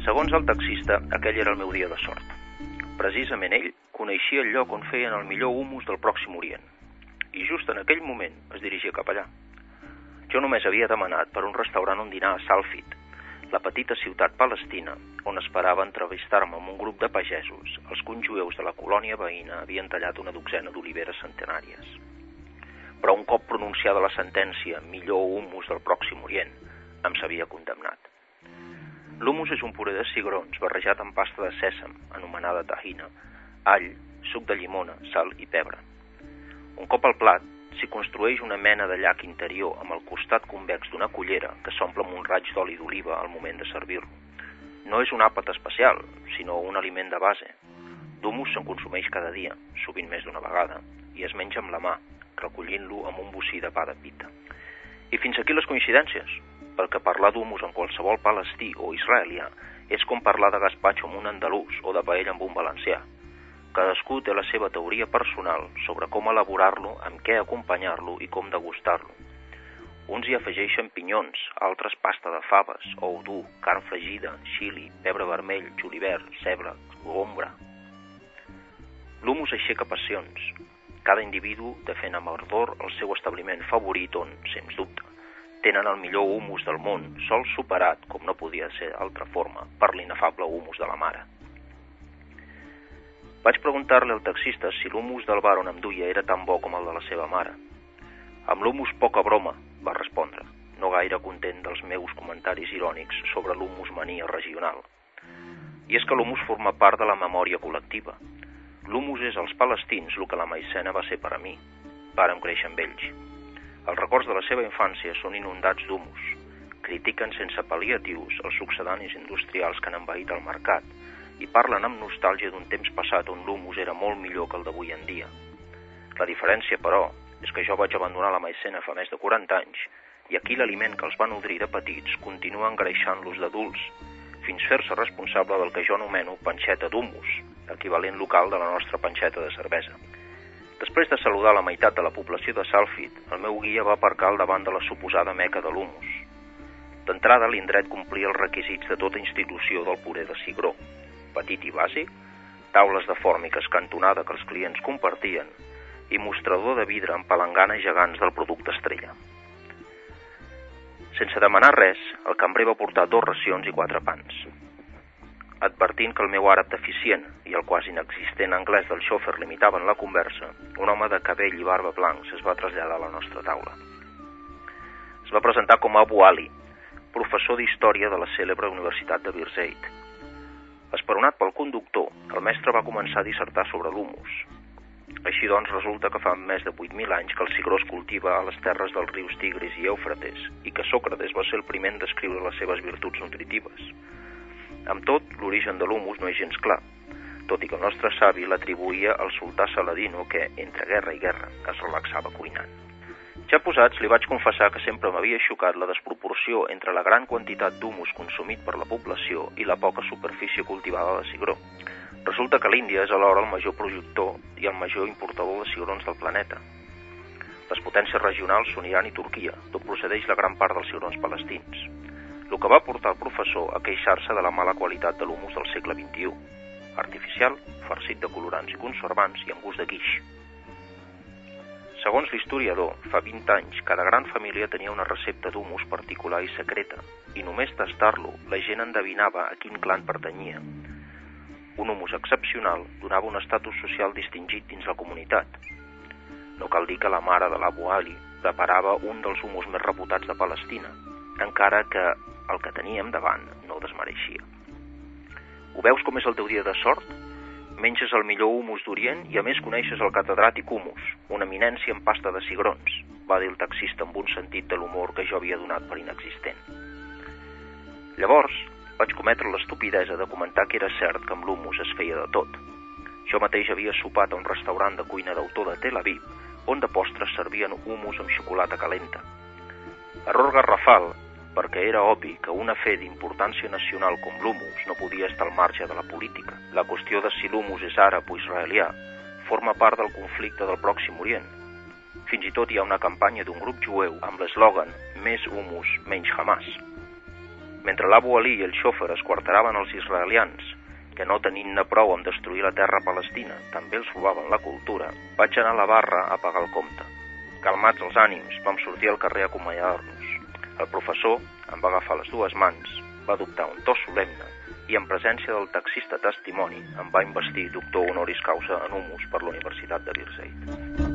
Segons el taxista, aquell era el meu dia de sort. Precisament ell coneixia el lloc on feien el millor humus del Pròxim Orient, i just en aquell moment es dirigia cap allà. Jo només havia demanat per un restaurant on dinar a Salfit, la petita ciutat palestina on esperava entrevistar-me amb un grup de pagesos, els que uns jueus de la colònia veïna havien tallat una dotzena d'oliveres centenàries. Però un cop pronunciada la sentència millor humus del Pròxim Orient, em s'havia condemnat. L'humus és un puré de cigrons barrejat amb pasta de sèsam, anomenada tahina, all, suc de llimona, sal i pebre. Un cop al plat, s'hi construeix una mena de llac interior amb el costat convex d'una cullera que s'omple amb un raig d'oli d'oliva al moment de servir-lo. No és un àpat especial, sinó un aliment de base. D'humus se'n consumeix cada dia, sovint més d'una vegada, i es menja amb la mà, recollint-lo amb un bocí de pa de pita. I fins aquí les coincidències, perquè parlar d'humus amb qualsevol palestí o israelià és com parlar de gazpacho amb un andalús o de paella amb un valencià. Cadascú té la seva teoria personal sobre com elaborar-lo, amb què acompanyar-lo i com degustar-lo. Uns hi afegeixen pinyons, altres pasta de faves, ou dur, carn fregida, xili, pebre vermell, julivert, cebra, gombra. L'humus aixeca passions. Cada individu defèn amb ardor el seu establiment favorit on, sens dubte, tenen el millor humus del món, sol superat, com no podia ser d'altra forma, per l'inefable humus de la mare. Vaig preguntar-li al taxista si l'humus del bar on em duia era tan bo com el de la seva mare. Amb l'humus poca broma, va respondre, no gaire content dels meus comentaris irònics sobre l'humus mania regional. I és que l'humus forma part de la memòria col·lectiva. L'humus és als palestins el que la maicena va ser per a mi. Vàrem créixer amb ells. Els records de la seva infància són inundats d'humus. Critiquen sense pal·liatius els succedanis industrials que han envaït el mercat i parlen amb nostàlgia d'un temps passat on l'humus era molt millor que el d'avui en dia. La diferència, però, és que jo vaig abandonar la maicena fa més de 40 anys i aquí l'aliment que els va nodrir de petits continua engreixant-los d'adults, fins fer-se responsable del que jo anomeno panxeta d'humus, equivalent local de la nostra panxeta de cervesa. Després de saludar la meitat de la població de Salfit, el meu guia va aparcar al davant de la suposada meca de l'humus. D'entrada, l'indret complia els requisits de tota institució del puré de cigró. Petit i bàsic, taules de fòrmiques cantonada que els clients compartien i mostrador de vidre amb palanganes gegants del producte estrella. Sense demanar res, el cambrer va portar 2 racions i 4 pans. Advertint que el meu àrab deficient i el quasi inexistent anglès del xòfer limitaven la conversa, un home de cabell i barba blancs es va traslladar a la nostra taula. Es va presentar com Abu Ali, professor d'història de la cèlebre Universitat de Birzeit. Esperonat pel conductor, el mestre va començar a dissertar sobre l'humus. Així doncs, resulta que fa més de 8.000 anys que el cigró es cultiva a les terres dels rius Tigris i Eufrates i que Sòcrates va ser el primer en descriure les seves virtuts nutritives. Amb tot, l'origen de l'humus no és gens clar, tot i que el nostre savi l'atribuïa al sultà Saladino que, entre guerra i guerra, es relaxava cuinant. Ja posats, li vaig confessar que sempre m'havia xocat la desproporció entre la gran quantitat d'humus consumit per la població i la poca superfície cultivada de cigró. Resulta que l'Índia és alhora el major productor i el major importador de cigrons del planeta. Les potències regionals són Iran i Turquia, d'on procedeix la gran part dels cigrons palestins. El que va portar el professor a queixar-se de la mala qualitat de l'humus del segle XXI. Artificial, farcit de colorants i conservants i amb gust de guix. Segons l'historiador, fa 20 anys cada gran família tenia una recepta d'humus particular i secreta, i només tastar-lo la gent endevinava a quin clan pertanyia. Un humus excepcional donava un estatus social distingit dins la comunitat. No cal dir que la mare de l'Abu Ali preparava un dels humus més reputats de Palestina, encara que el que teníem davant no ho desmereixia. Ho veus com és el teu dia de sort? Menges el millor humus d'Orient i a més coneixes el catedràtic humus, una eminència en pasta de cigrons, va dir el taxista amb un sentit de l'humor que jo havia donat per inexistent. Llavors, vaig cometre l'estupidesa de comentar que era cert que amb l'humus es feia de tot. Jo mateix havia sopat a un restaurant de cuina d'autor de Tel Aviv, on de postres servien humus amb xocolata calenta. Error garrafal, perquè era obvi que un afer d'importància nacional com l'humus no podia estar al marge de la política. La qüestió de si l'humus és àrab o israelià forma part del conflicte del Pròxim Orient. Fins i tot hi ha una campanya d'un grup jueu amb l'eslògan «Més humus, menys Hamas». Mentre l'Abu Ali i el xòfer esquarteraven els israelians, que no tenint-ne prou amb destruir la terra palestina, també els robaven la cultura, vaig anar a la barra a pagar el compte. Calmats els ànims, vam sortir al carrer a acomiadar-nos. El professor em va agafar les dues mans, va adoptar un to solemne i en presència del taxista testimoni em va investir doctor honoris causa en humus per la Universitat de Birzeit.